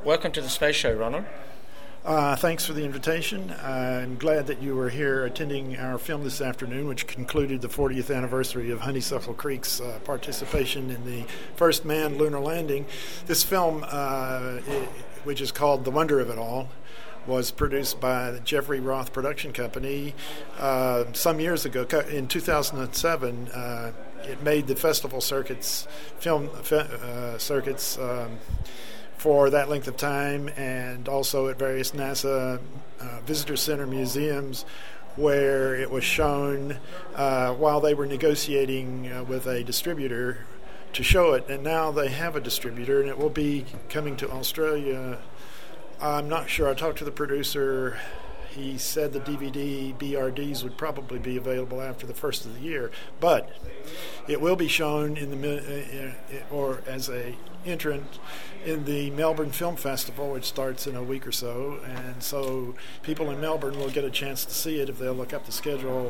Welcome to the Space Show, Ronald. Thanks for the invitation. I'm glad that you were here attending our film this afternoon, which concluded the 40th anniversary of Honeysuckle Creek's participation in the first manned lunar landing. This film, which is called The Wonder of It All, was produced by the Jeffrey Roth Production Company some years ago. In 2007, it made the festival circuits, film circuits, for that length of time, and also at various NASA visitor center museums, where it was shown while they were negotiating with a distributor to show it. And now they have a distributor, and it will be coming to Australia. I'm not sure. I talked to the producer. He said the DVD BRDs would probably be available after the first of the year, but it will be shown in the or as a entrant in the Melbourne Film Festival, which starts in a week or so, and so people in Melbourne will get a chance to see it if they'll look up the schedule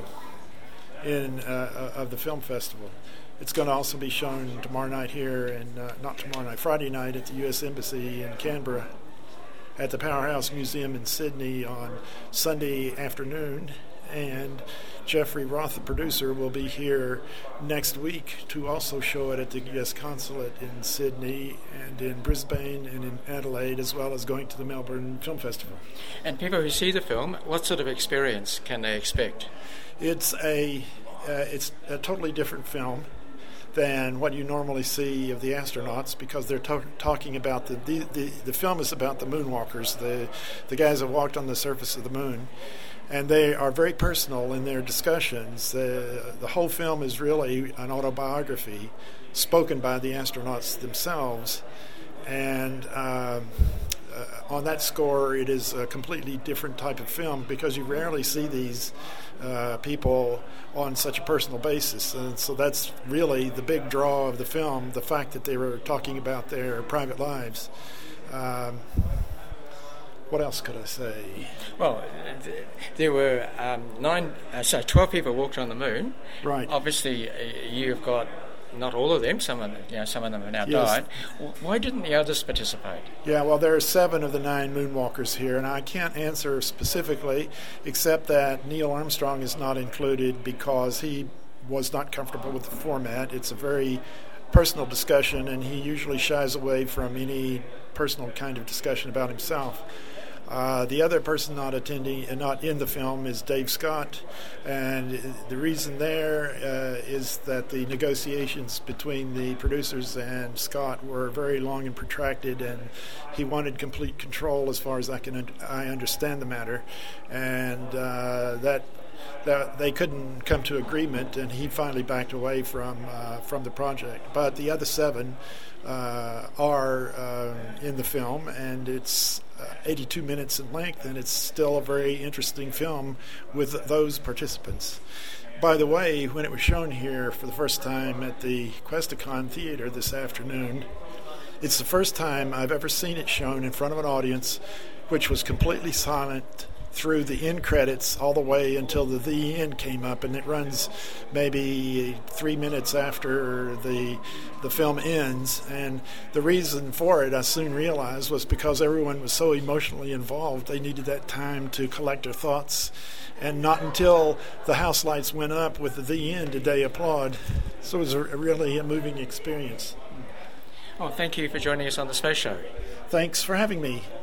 of the film festival. It's going to also be shown tomorrow night here, and not tomorrow night, Friday night at the U.S. Embassy in Canberra, at the Powerhouse Museum in Sydney on Sunday afternoon, and Jeffrey Roth, the producer, will be here next week to also show it at the U.S. Consulate in Sydney and in Brisbane and in Adelaide, as well as going to the Melbourne Film Festival. And people who see the film, what sort of experience can they expect? It's a totally different film than what you normally see of the astronauts, because they're talking about the film is about the moonwalkers, the guys that walked on the surface of the moon, and they are very personal in their discussions. The whole film is really an autobiography spoken by the astronauts themselves, and on that score, it is a completely different type of film, because you rarely see these people on such a personal basis. And so that's really the big draw of the film, the fact that they were talking about their private lives. What else could I say? Well, there were 12 people walked on the moon. Right. Obviously, you've got not all of them. Some of them have now died. Why didn't the others participate? Yeah, well, there are 7 of the 9 moonwalkers here, and I can't answer specifically, except that Neil Armstrong is not included because he was not comfortable with the format. It's a very personal discussion, and he usually shies away from any personal kind of discussion about himself. The other person not in the film is Dave Scott, and the reason there is that the negotiations between the producers and Scott were very long and protracted, and he wanted complete control as far as I understand the matter, and that they couldn't come to agreement, and he finally backed away from the project. But the other 7 are in the film, and it's 82 minutes in length, and it's still a very interesting film with those participants. By the way, when it was shown here for the first time at the Questacon Theater this afternoon, it's the first time I've ever seen it shown in front of an audience which was completely silent through the end credits all the way until the end came up, and it runs maybe 3 minutes after the film ends. And the reason for it, I soon realized, was because everyone was so emotionally involved. They needed that time to collect their thoughts, and not until the house lights went up with the end did they applaud. So it was really a moving experience. Well, thank you for joining us on the Space Show. Thanks for having me.